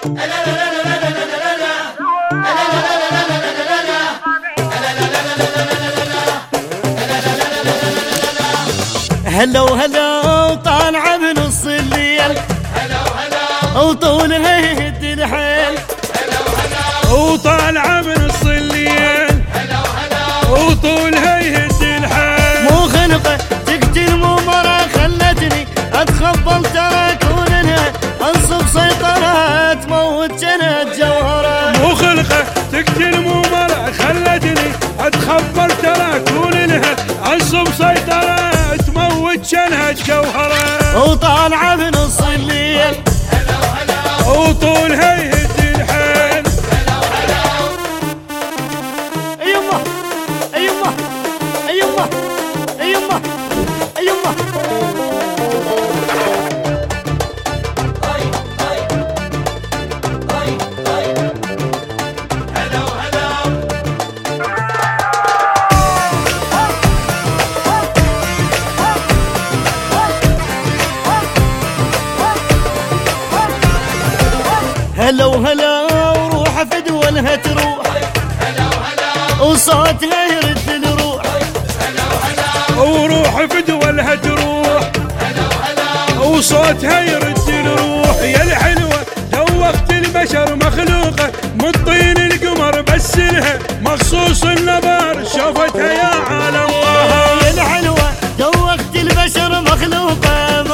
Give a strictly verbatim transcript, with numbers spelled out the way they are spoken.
هلا وهلا طالعة بنص الليل، هلا وهلا وطولها يهد الحيل، هلا وهلا وطالعة بنص الليل، هلا وهلا وطولها يهد الحيل. مو خلقة تقتل مو مرة خلتني اتخبل ترى كونها انصب سيطرة تموت جنت جوهرة. مو خلقة تقتل مو مرة خلتني اتخبل ترى كونها انصب سيطرة تموت جنت جوهرة. وطالعة بنص الليل، هلا وهلا وطولها يهد الحيل. هلا وهلا ايمه ايمه ايمه ايمه ايمه هاي هاي هاي هاي هلا وهلا هلا وهلا وروح فدولها تروح، هلا وهلا وصوتها يرد الروح. هلا وهلا وروح بدولها تروح، هلا وهلا وصوتها يرد الروح. يا الحلوة دوقت البشر مخلوقة من طين القمر، بس لها مخصوص النظر شوفتها يا عالم طه. يا الحلوة دوقت البشر مخلوقة